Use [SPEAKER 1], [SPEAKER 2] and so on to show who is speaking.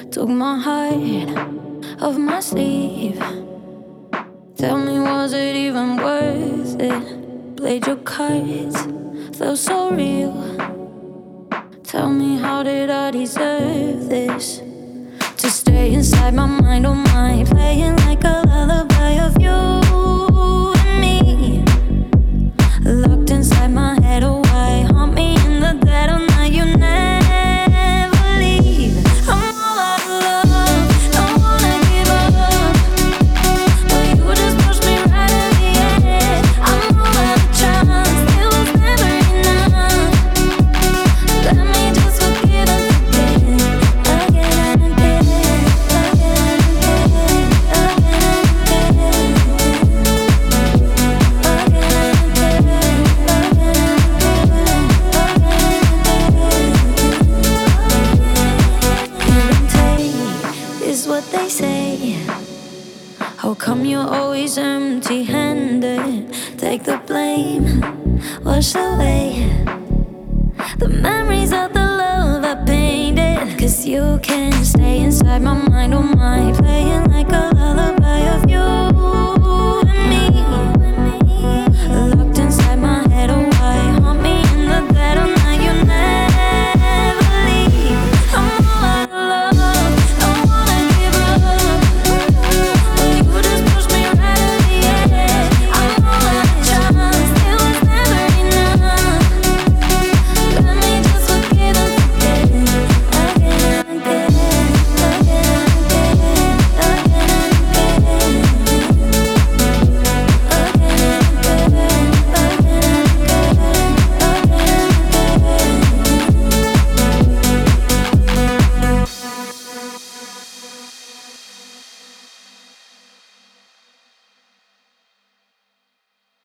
[SPEAKER 1] Took my heart off my sleeve. Tell me, was it even worth it? Played your cards, felt so real. Tell me, how did I deserve this? To stay inside my mind, oh my, playing like a lullaby of you and me. Locked inside my head, oh why haunt me in the dead of night? You never leave. I'm all out of love, don't wanna give up, but you just pushed me right at the end. I'm all out of trust, it was never enough. Let me just forgive and forget, again and again, again and again, is what they say. How come you're always empty-handed? Take the blame, wash away the memories of the love I painted. 'Cause you can't stay inside my mind, oh my, playing